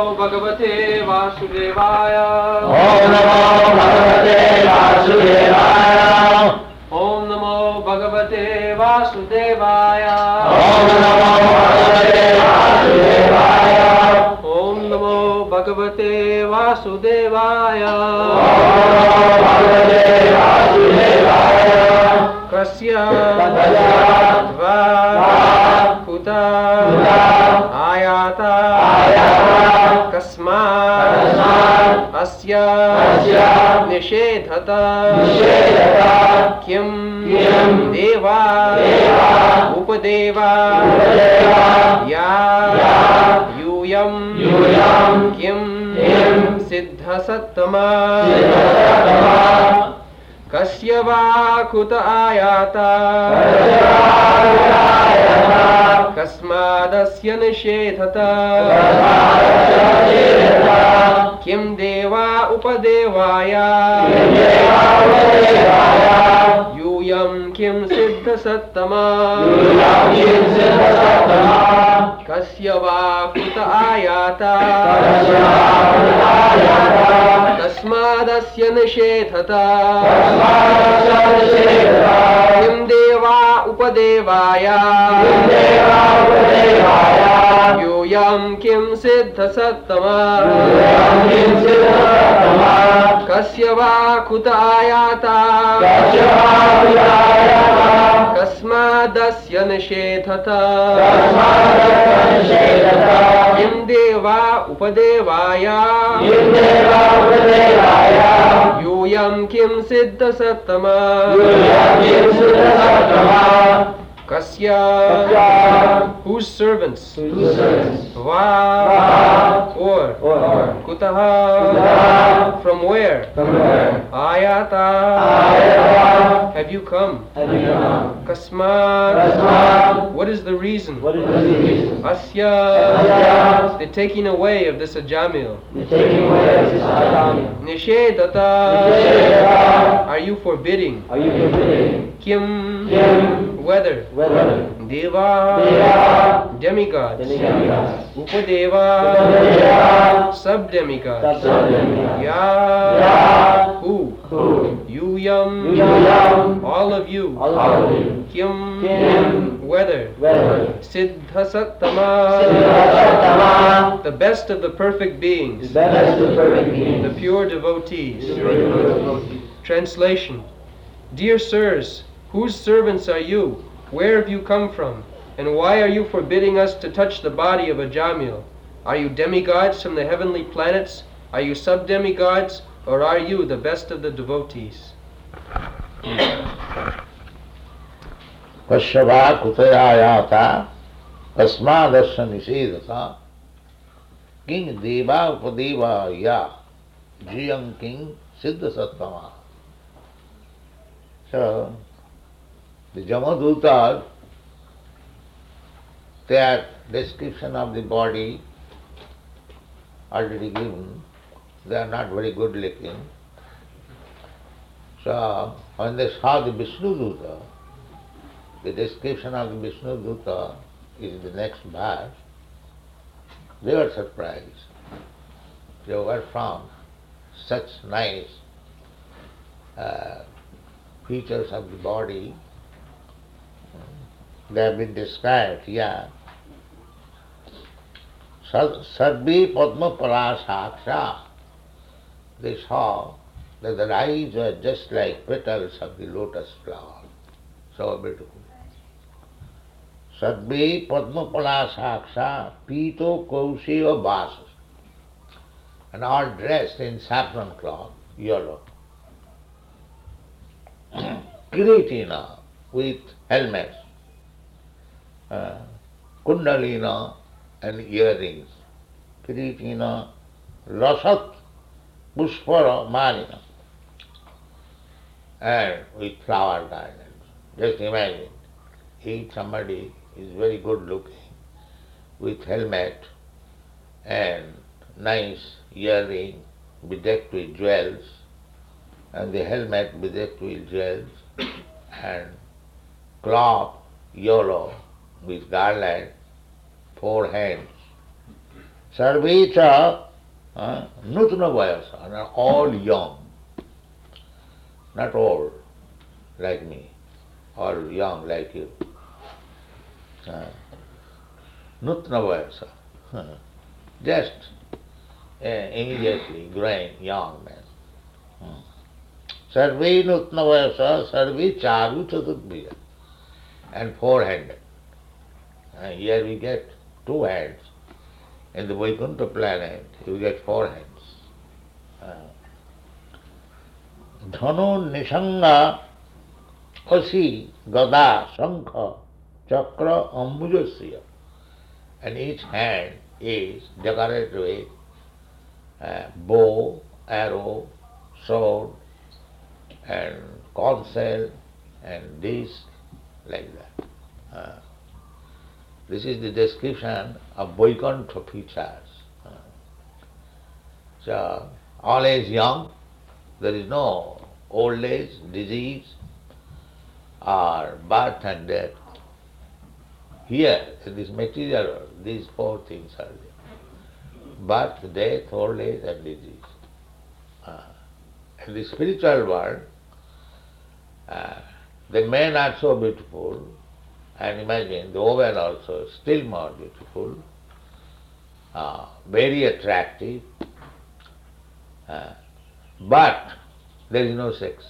भगवते वासुदेवाय। ओम नमो भगवते वासुदेवाय। ओम नमो भगवते वासुदेवाय। ओम नमो भगवते वासुदेवाय। ओम नमो भगवते वासुदेवाय। भगवते वासुदेवाय। कस्य वा कुता आयाता कस्मात् अस्य निषेधत किं देवा उपदेवा या यूयं किं सिद्धसत्तमा कस्य वा कुत आयाता कस्मादस्य निषेधत किं देवा उपदेवाय यूयं किं सिद्धसत्तमा कस्य वा कुत आयाता कस्मादस्य निषेधत किं देवा उपदेवाय यूयं किं सिद्धसत्तमा कस्य वा कुत आयाता कस्मादस्य निषेधत किं देवा उपदेवाय यूयं किं सिद्धसत्तमा Kasya, whose servants? Va, or, kutaha, from where? Ayata, have you come? Kasmat, what is the reason? Asya, the taking away of this ajamil. Nishedata, are you forbidding? Kim, whether Deva, demigods, Upadeva, sub-demigods, Ya, who, Yuyam, all of you, Kim, whether Siddhasattama, the best of the perfect beings, the pure devotees. Translation. Dear sirs, whose servants are you? Where have you come from? And why are you forbidding us to touch the body of a Jamil? Are you demigods from the heavenly planets? Are you sub-demigods? Or are you the best of the devotees? Kashyava kutayayata kasmadasya nisedata king deva upadeva ya jiyam king siddhasattama. So, the Jamadutas, their description of the body already given, they are not very good looking. So, when they saw the Vishnuduta, the description of the Vishnuduta is the next verse, they were surprised. They were from such nice features of the body. They have been described here. Sarvi Padma Parasaksha. They saw that the eyes were just like petals of the lotus flower. So beautiful. Sarvi Padma Parasaksha Pito Kaushiva Vasas. And all dressed in saffron cloth, yellow. Kiritina with helmets, kundalina and earrings. Kiritina, rasat, pushpara, marina, and with flower gardens. Just imagine, if somebody is very good looking, with helmet and nice earring bedecked with jewels, and the helmet bedecked with jewels, and cloth yellow with garland, 4 hands, Sarve cha nutna vayasa, and are all young, not old like me, or young like you. Nutna vayasa, just immediately growing young man. Sarve nutna vayasa, sarve charu chaturбhija, and four-handed. Here we get two hands. In the Vaikuntha planet, you get four hands. Dhanu Nishanga Asi Gada Sankha Chakra Ambujasya. And each hand is decorated with bow, arrow, sword, and conch shell, and this, like that. This is the description of Vaikuntha features. So, always young, there is no old age, disease, or birth and death. Here, in this material world, these four things are there. Birth, death, old age, and disease. In the spiritual world, the men are so beautiful, and imagine the women also still more beautiful, very attractive, but there is no sex.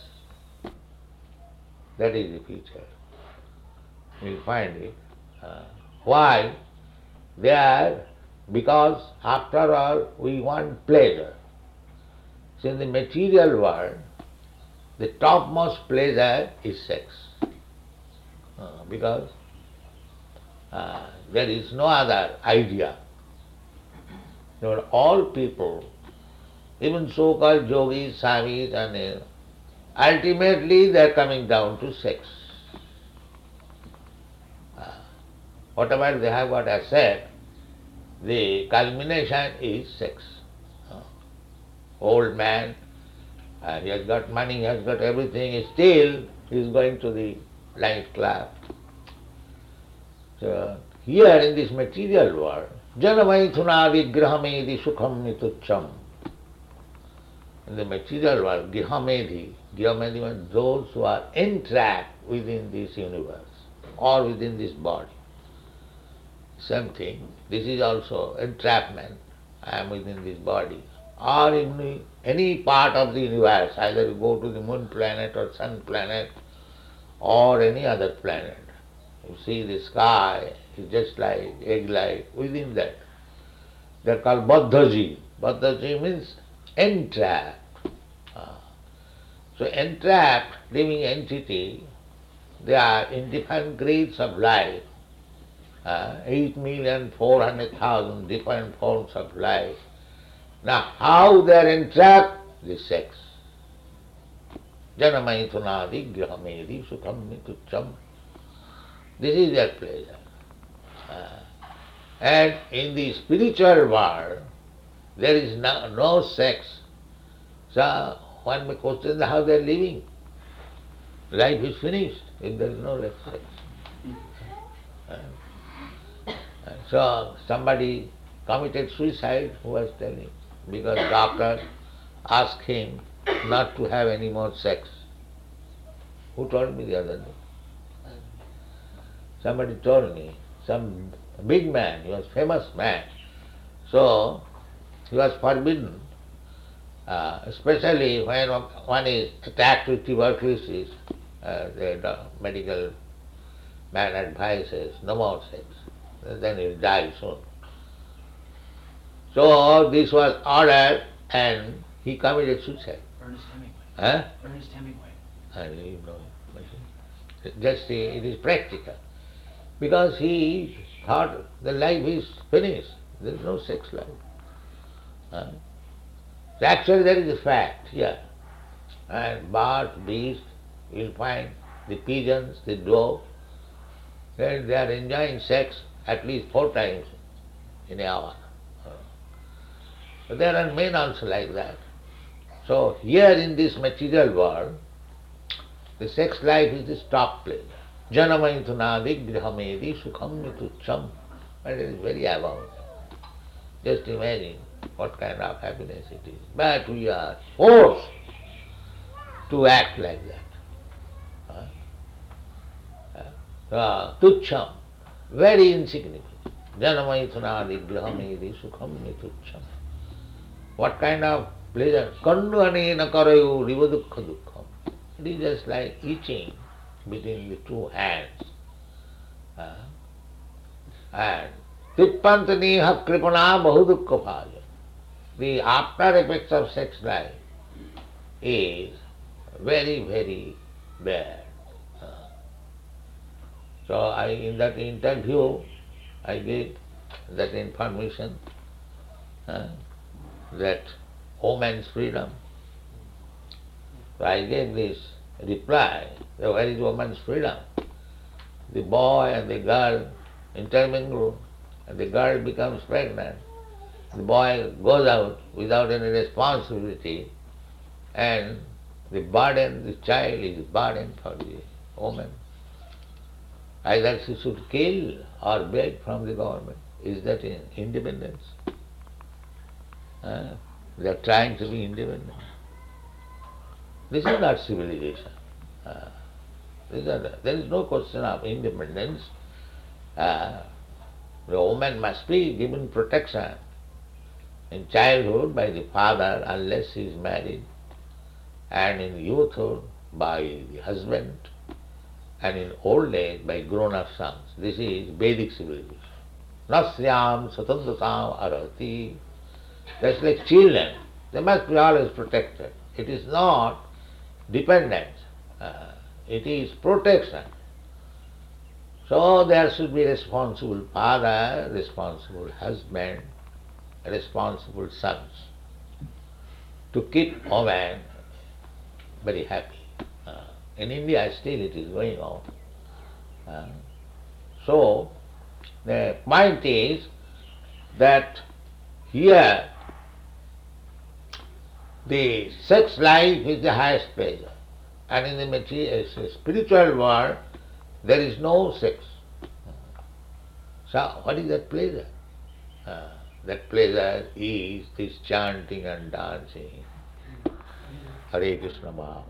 That is the feature. You will find it. Why? They are, because after all we want pleasure. So in the material world, the topmost pleasure is sex. Because there is no other idea. All people, even so-called yogis, swamis, and ultimately they are coming down to sex. Whatever they have got asset, the culmination is sex. Old man, he has got money, he has got everything, still he is going to the nightclub. So here in this material world, janamaithuna vigrahamedi sukham. In the material world, grihamedi means those who are entrapped within this universe or within this body. Same thing, this is also entrapment. I am within this body. Or in any part of the universe, either you go to the moon planet or sun planet or any other planet. You see the sky is just like egg light within that. They are called Baddhaji. Baddhaji means entrapped. So entrapped living entity, they are in different grades of life. 8,400,000 different forms of life. Now how they are entrapped? The sex. Janamaithunadi grihamedi sukham mitucham. This is their pleasure. And in the spiritual world, there is no sex. So one may question how they are living. Life is finished if there is no less sex. So somebody committed suicide, who was telling, because doctor asked him not to have any more sex. Who told me the other day? Somebody told me, some big man, he was famous man. So he was forbidden, especially when one is attacked with tuberculosis, the medical man advises no more sex, then he will die soon. So this was ordered and he committed suicide. Ernest Hemingway. Huh? Ernest Hemingway. I don't know. Just it is practical. Because he thought the life is finished. There is no sex life. So actually there is a fact here. And birds, beasts, you will find the pigeons, the doves, they are enjoying sex at least 4 times in an hour. So there are men also like that. So here in this material world, the sex life is the top pleasure. Janamaithunadi grihamedi sukham mitucham. But it is very above. Just imagine what kind of happiness it is. But we are forced to act like that. Tucham, very insignificant. Janamaithunadi grahamedi sukham nitucham. What kind of pleasure? Kandu anena karayu rivadukha dukkham. It is just like eating between the two hands. And Tippantaniha kripana bahudukha bhaja. The after effects of sex life is very, very bad. So in that interview, I gave that information that woman's freedom. So I gave this reply, that where is woman's freedom? The boy and the girl intermingle, and the girl becomes pregnant. The boy goes out without any responsibility, and the child is burden for the woman. Either she should kill or beg from the government. Is that independence? They are trying to be independent. This is not civilization. There is no question of independence. The woman must be given protection in childhood by the father unless she is married, and in youthhood by the husband, and in old age by grown-up sons. This is Vedic civilization. Nasyam satandatam arati. That's like children. They must be always protected. It is not dependence. It is protection. So there should be responsible father, responsible husband, responsible sons to keep woman very happy. In India still it is going on. So the point is that here the sex life is the highest pleasure, and in the spiritual world there is no sex. So what is that pleasure? That pleasure is this chanting and dancing, Hare Krishna Maha.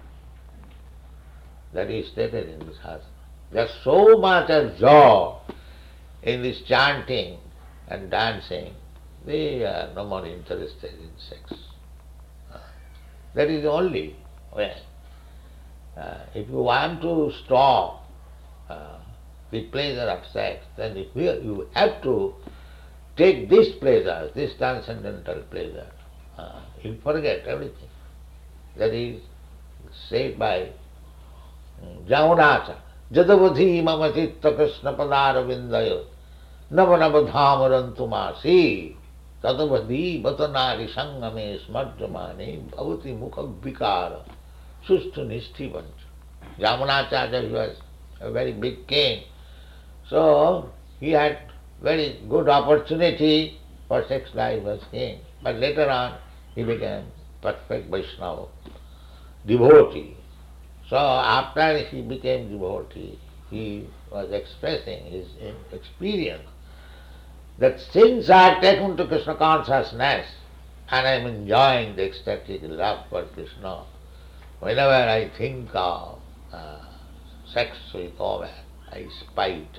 That is stated in this Shastra. There is so much of joy in this chanting and dancing, they are no more interested in sex. That is the only way. If you want to stop the pleasure of sex, then you have to take this pleasure, this transcendental pleasure. You forget everything. That is said by Jamunacha. Jadavadhi mama chitta krishna padara vindayo nava dhamarantumasi tadavadhi vatanari sangame smarjamane bhavati mukha vikara sustu nishtivancha. Jamunacharya was a very big king. So he had very good opportunity for sex life as king. But later on he became perfect Vaishnava, devotee. So after he became devotee, he was expressing his experience that since I have taken to Krishna consciousness and I am enjoying the ecstatic love for Krishna, whenever I think of sex with woman, I spite.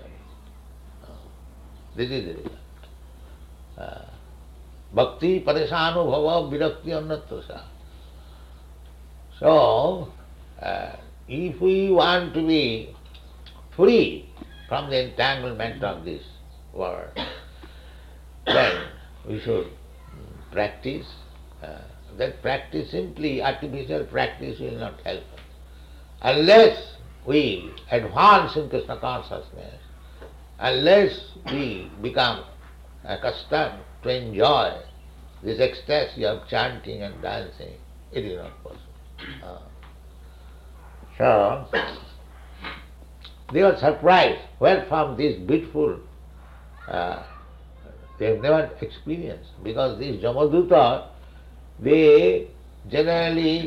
This is the result. Bhakti parishanubhava virakti annatra. So, if we want to be free from the entanglement of this world, then we should practice. That practice, simply artificial practice, will not help us. Unless we advance in Krishna consciousness, unless we become accustomed to enjoy this ecstasy of chanting and dancing, it is not possible. So, they were surprised where from this beautiful, they have never experienced, because these Jamaduta, they generally,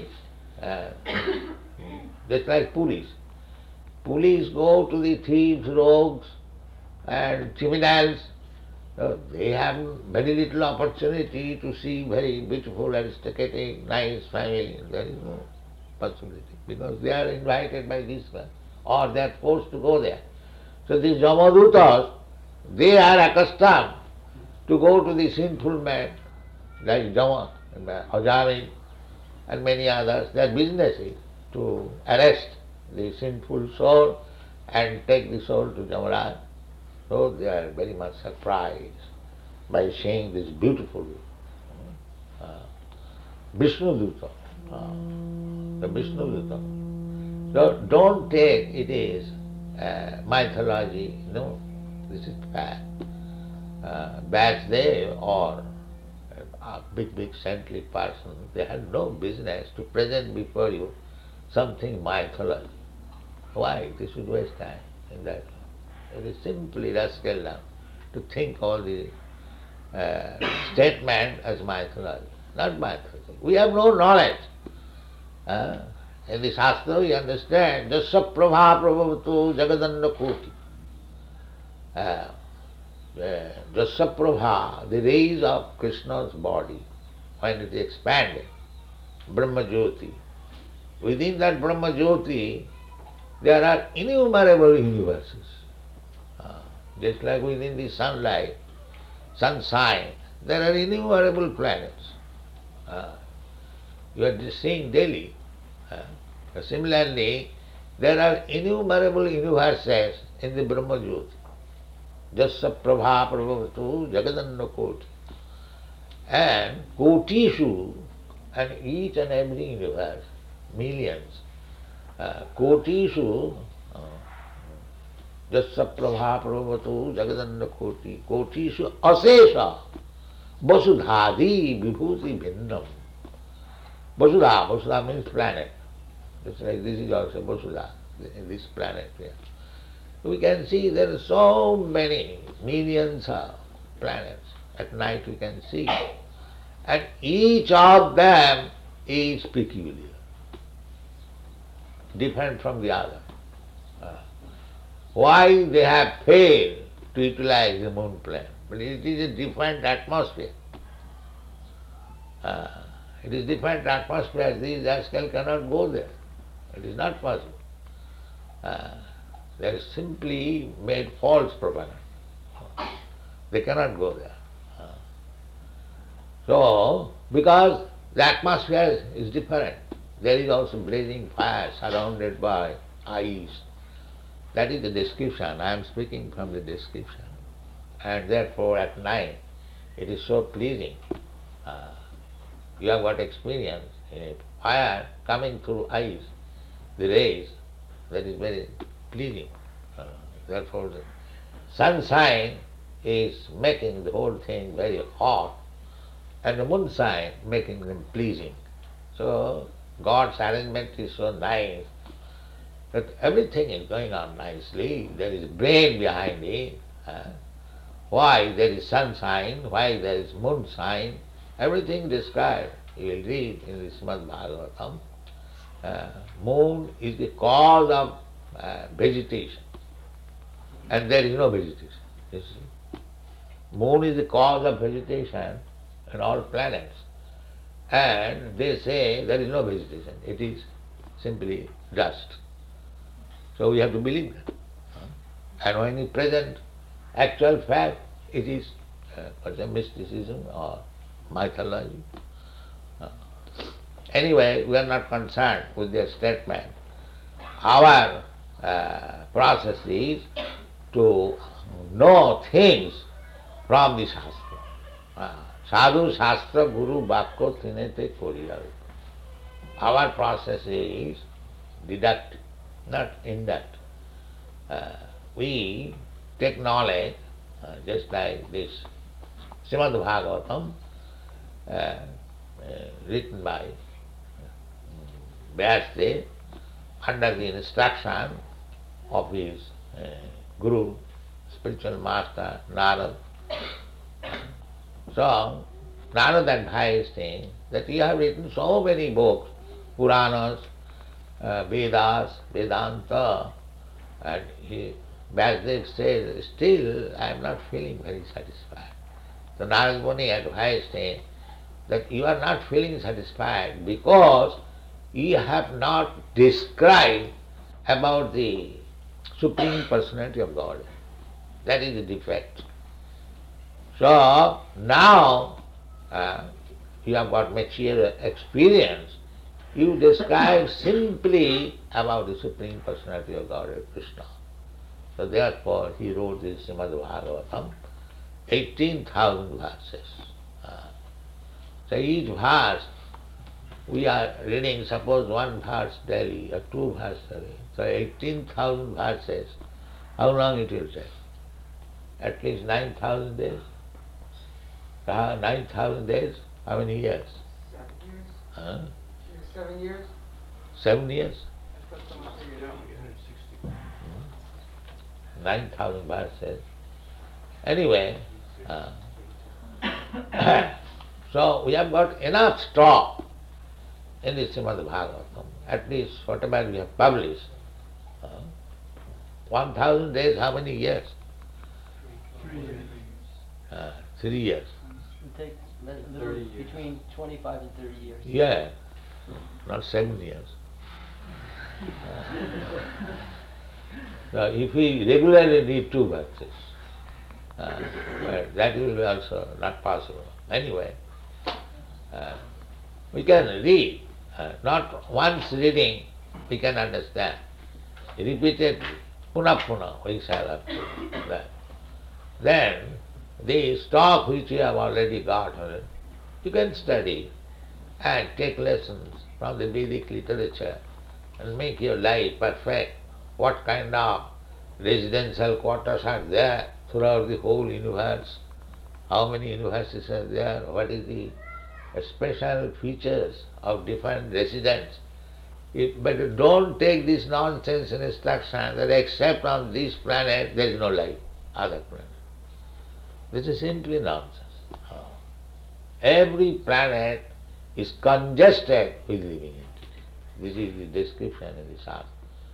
just like police. Police go to the thieves, rogues and criminals So they have very little opportunity to see very beautiful, aristocratic, nice family. There is no possibility because they are invited by this man or they are forced to go there. So these Jamadutas, they are accustomed to go to the sinful man like Jama, Ajami and many others. Their business is to arrest the sinful soul and take the soul to Jamaraj. So they are very much surprised by seeing this beautiful Vishnu Duta. The Vishnu Duta. So don't take it is mythology. No, this is fact. Vasudev or a big saintly person, they had no business to present before you something mythology. Why? They should waste time in that. It is simply rascal to think all the statement as mythology, not mythology. We have no knowledge. In the Shastra we understand, Jasya Prabha Prabhavatu Jagadanda Koti. Jasya Prabha, the rays of Krishna's body, when it is expanded, Brahma Jyoti. Within that Brahma Jyoti, there are innumerable universes. Just like within the sunlight, sunshine, there are innumerable planets. You are just seeing daily. Similarly, there are innumerable universes in the Brahma Jyoti. Jasya Prabha Prabhavatu Jagadanda Koti. And Kotishu, and each and every universe, millions. Kotishu, Jasya Prabha Prabhavatu Jagadanda Koti. Kotishu Asesha Vasudhadi Vibhuti Bhinnam. Vasudha means planet. Just like this is also Vasudha, this planet here. We can see there are so many millions of planets. At night we can see. And each of them is peculiar, different from the other. Why they have failed to utilize the moon planet? But it is a different atmosphere. It is different atmosphere. These rascals cannot go there. It is not possible. They are simply made false propaganda. They cannot go there. So, because the atmosphere is different, there is also blazing fire surrounded by ice. That is the description. I am speaking from the description. And therefore at night it is so pleasing. You have got experience in it. Fire coming through ice, the rays, that is very pleasing. Therefore the sunshine is making the whole thing very hot and the moonshine making them pleasing. So God's arrangement is so nice that everything is going on nicely. There is brain behind it. Why there is sunshine, why there is moonshine, everything described. You will read in the Srimad Bhagavatam. Moon is the cause of vegetation, and there is no vegetation. You see, moon is the cause of vegetation in all planets, and they say there is no vegetation. It is simply dust. So we have to believe that. And when you present actual fact, it is mysticism or mythology. Anyway, we are not concerned with their statement. Our process is to know things from the Shastra. Sadhu Shastra Guru Bhakko Trinete Koriyal. Our process is deductive, not induct. We take knowledge, just like this Srimad Bhagavatam, written by Vasudev under the instruction of his Guru, spiritual master, Narad. So, Narad advised him that you have written so many books, Puranas, Vedas, Vedanta, and Vasudev said, still I am not feeling very satisfied. So Narad Muni advised him that you are not feeling satisfied because you have not described about the Supreme Personality of God. That is the defect. So now you have got mature experience, you describe simply about the Supreme Personality of Godhead, Krishna. So therefore he wrote this Srimad Bhagavatam, 18,000 verses. So each verse we are reading, suppose one verse daily or two verses daily. So 18,000 verses, how long it will take? At least 9,000 days. 9,000 days, how many years? 7 years. Huh? 7 years. 7 years? I thought someone figured it out. 9,000 verses. Anyway, so we have got enough stock in the Srimad Bhagavatam, at least whatever we have published. 1,000 days, how many years? 3 years. 3 years. It takes between 25 and 30 years. Yeah, not 7 years. So if we regularly read 2 verses, but that will be also not possible. Anyway, we can read, not once reading we can understand. Repeatedly, puna, we shall have to do that. Then the stock which you have already got, you can study and take lessons from the Vedic literature and make your life perfect. What kind of residential quarters are there throughout the whole universe? How many universes are there? What is the special features of different residents? But don't take this nonsense instruction that except on this planet there is no life, other planet. This is simply nonsense. Every planet is congested with living entities. This is the description in the Shastra.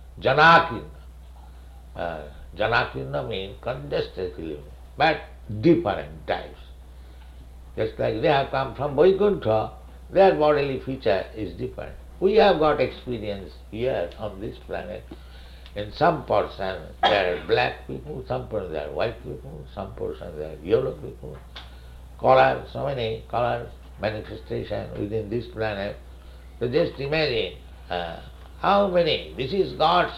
Janakirna. Janakirna means congested living, but different types. Just like they have come from Vaikuntha, their bodily feature is different. We have got experience here on this planet. In some portion there are black people, some portion there are white people, some portion there are yellow people. Colors, so many colors, manifestation within this planet. So just imagine how many, this is God's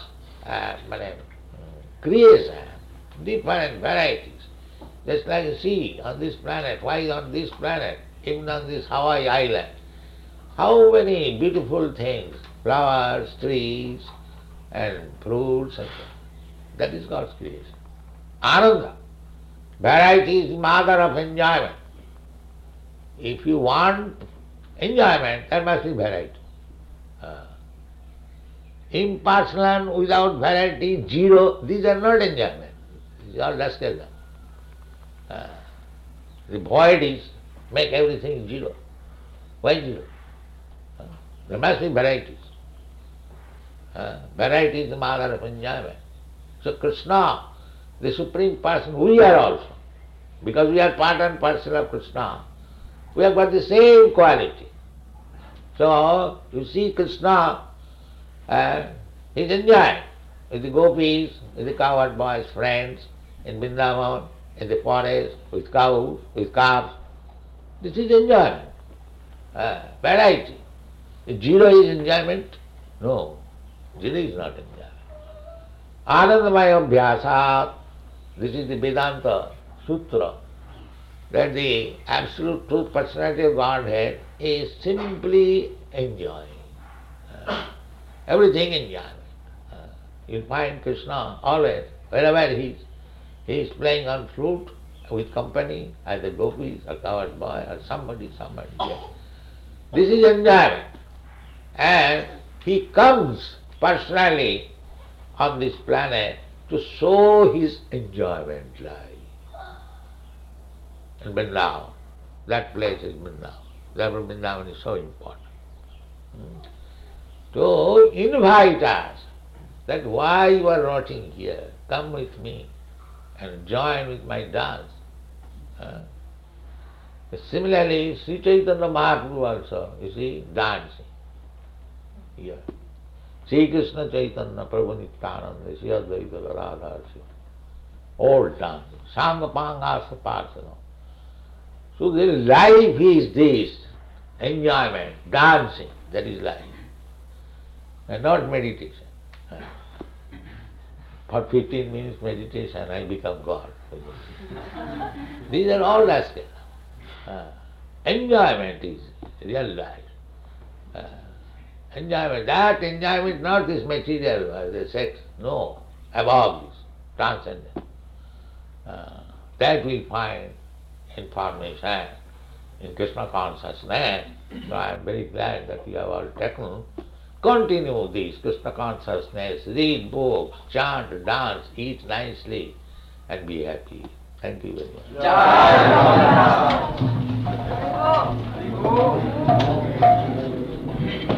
creation, different varieties. Just like you see on this planet, why on this planet, even on this Hawaii island, how many beautiful things, flowers, trees, and fruits, and that is God's creation. Ananda. Variety is the mother of enjoyment. If you want enjoyment, there must be variety. Impersonal without variety, zero, these are not enjoyment. These are rascalism. The void is make everything zero. Why zero? There must be varieties. Variety is the mother of enjoyment. So Krishna, the Supreme Person, we are also. Because we are part and parcel of Krishna, we have got the same quality. So you see Krishna, he's enjoying with the gopis, with the cowherd boys, friends, in Vrindavan, in the forest, with cows, with calves. This is enjoyment. Variety. If zero is enjoyment, no, zero is not enjoyment. Anandamaya Abhyasat, this is the Vedanta Sutra, that the absolute truth personality of Godhead is simply enjoying. Everything enjoyment. You'll find Krishna always, wherever he is playing on flute with company, either gopis or cowherd boy or somebody else. This is enjoyment. And he comes personally on this planet to show his enjoyment life. In Vrindavan, that place is Vrindavan. Therefore Vrindavan is so important. To invite us that why you are rotting here, come with me and join with my dance. Similarly, Sri Chaitanya Mahaprabhu also, you see, dancing here. Sri Krishna Chaitanya Prabhu Nityananda, Sri Advaita Radha, all dancing. Sangapanga Saparsana. So the life is this, enjoyment, dancing, that is life. And not meditation. For 15 minutes meditation, I become God. These are all rascals. Enjoyment is real life. Enjoyment, that enjoyment, not this material, the sex, no, above this, transcendent. That we find information in Krishna consciousness. So I am very glad that you have all taken. Continue this Krishna consciousness, read books, chant, dance, eat nicely, and be happy. Thank you very much. Hare Krishna.